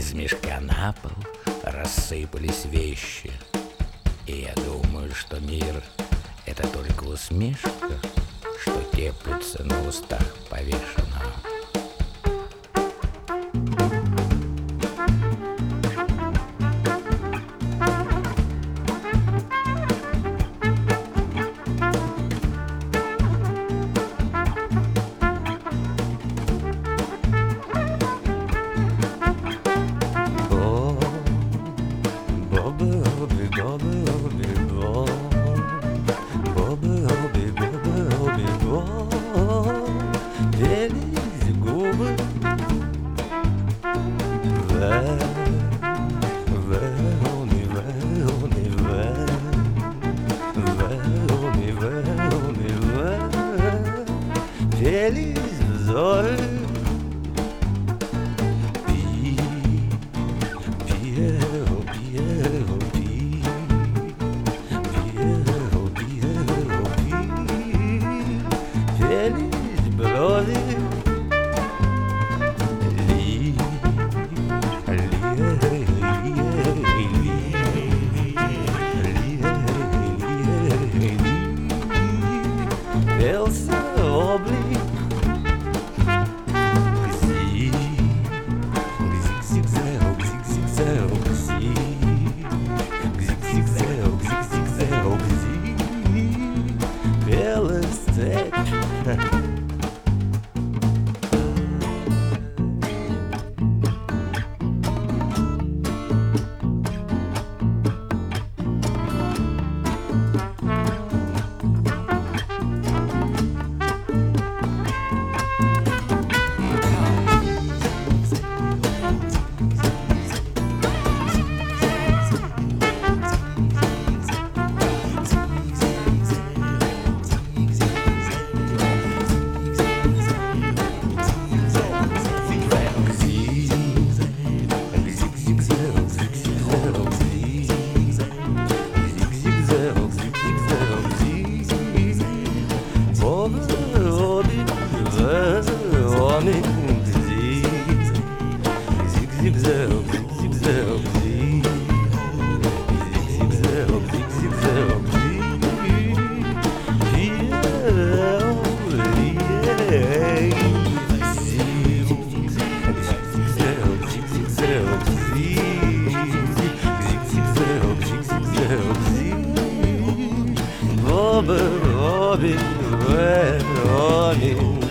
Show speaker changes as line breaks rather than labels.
Из мешка на пол рассыпались вещи. И я думаю, что мир — это только усмешка, что теплится на устах повешено.
Делись губы, делись взоры. Делись брови. Велся облик. Зиг-зиг-зэг, зиг-зиг-зэг, зиг-зиг-зэг, зиг-зиг-зэг, зиг. Белая степь. Robin, Robin, Robin.